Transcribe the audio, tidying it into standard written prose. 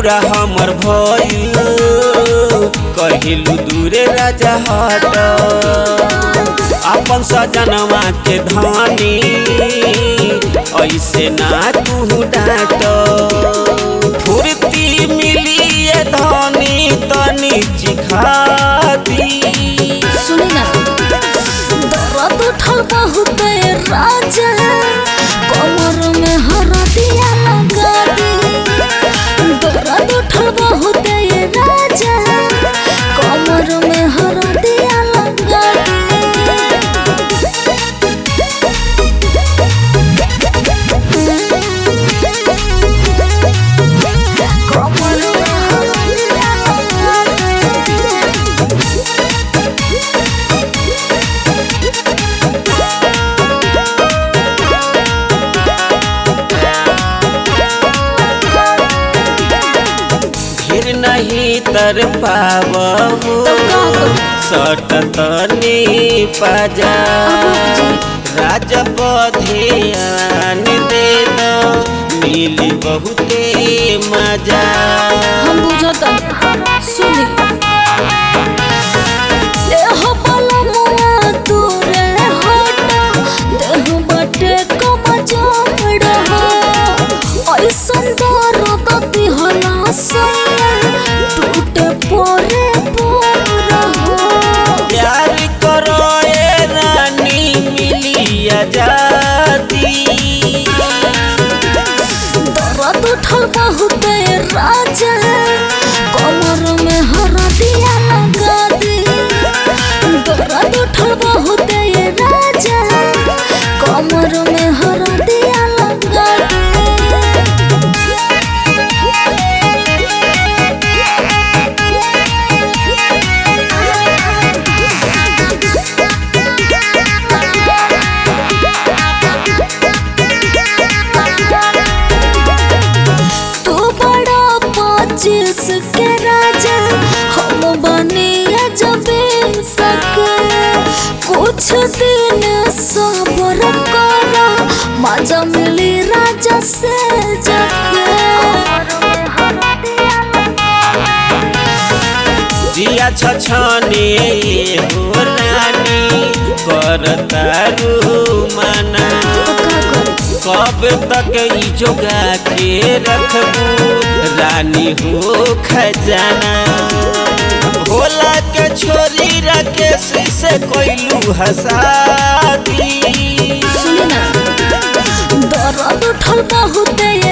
पूरा हमर भइल कहिलू दूरे राजा हट अपन सजनवा के धानी ऐसे ना तू डाट फुर्ती मिली धानी तनी चिखाती सुनी ना दर्द उठल बहुत राजा कमर में हरदिया लगा दी दर्द उठल बहुत राजा कमर में हरदिया लगा नहीं तर पावहु सट तनी पाजा राजा बधियान दे दो मिली बहुते मजा हम बुझता सुनी देह वाला मुआ तोरे हटा देह बटे को बजाड़ हो ऐसन दर्द दिहला सैया टूटे पोरे पोरा हो प्यार करो ए रानी मिली आजादी दर्द उठल बहुत राजा कमर में हरदिया लगा दी दर्द उठल बहुत राजा कमर में हरदिया लगा दी जिसके राजा हम बनिया जबे सके कुछ दिन सबर करो मजा मिली राजा से जाके जिया छछने हो रानी करतारू मना कब तक ई जोगा के रखबू रानी हो खजाना भोला के छोरी राकेश से कोइलू हसादी सुनी ना दर्द उठल बहुत